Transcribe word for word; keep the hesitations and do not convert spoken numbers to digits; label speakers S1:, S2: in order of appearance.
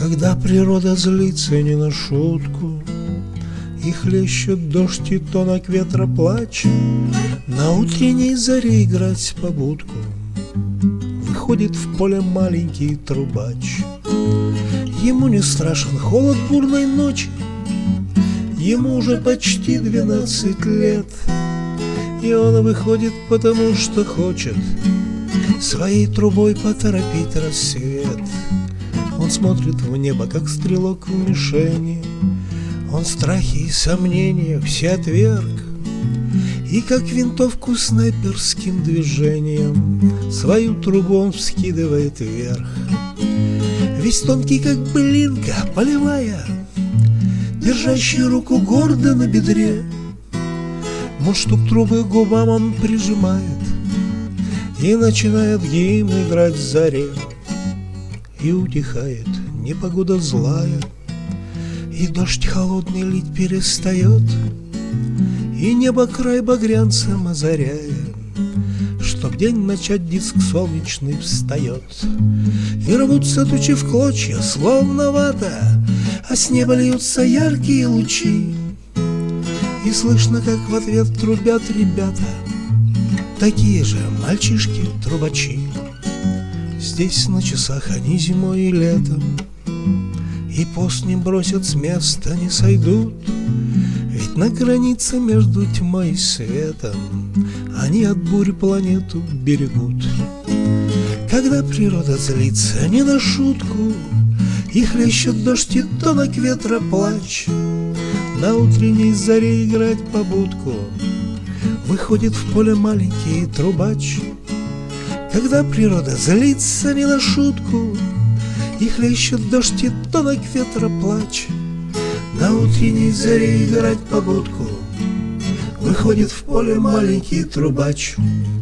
S1: Когда природа злится не на шутку, и хлещет дождь, и тонок ветра плач, на утренней заре играть по будку выходит в поле маленький трубач. Ему не страшен холод бурной ночи, ему уже почти двенадцать лет, и он выходит потому, что хочет своей трубой поторопить рассвет. Он смотрит в небо, как стрелок в мишени, он страхи и сомнения все отверг, и как винтовку снайперским движением свою трубу он вскидывает вверх. Весь тонкий, как былинка полевая, держащий руку гордо на бедре, мундштук трубы к губам он прижимает и начинает гимн играть в заре. И утихает непогода злая, и дождь холодный лить перестает, и небо край багрянцем озаряя, чтоб день начать, диск солнечный встает. И рвутся тучи в клочья, словно вата, а с неба льются яркие лучи, и слышно, как в ответ трубят ребята, такие же мальчишки-трубачи. Здесь на часах они зимой и летом, и пост не бросят с места, не сойдут, ведь на границе между тьмой и светом они от бурь планету берегут. Когда природа злится не на шутку, и хлещет дождь, и тонок ветра плач, на утренней заре играть по будку выходит в поле маленький трубач. Когда природа злится не на шутку, и хлещет дождь, и тонок ветра плач, на утренней заре играть по будку выходит в поле маленький трубач.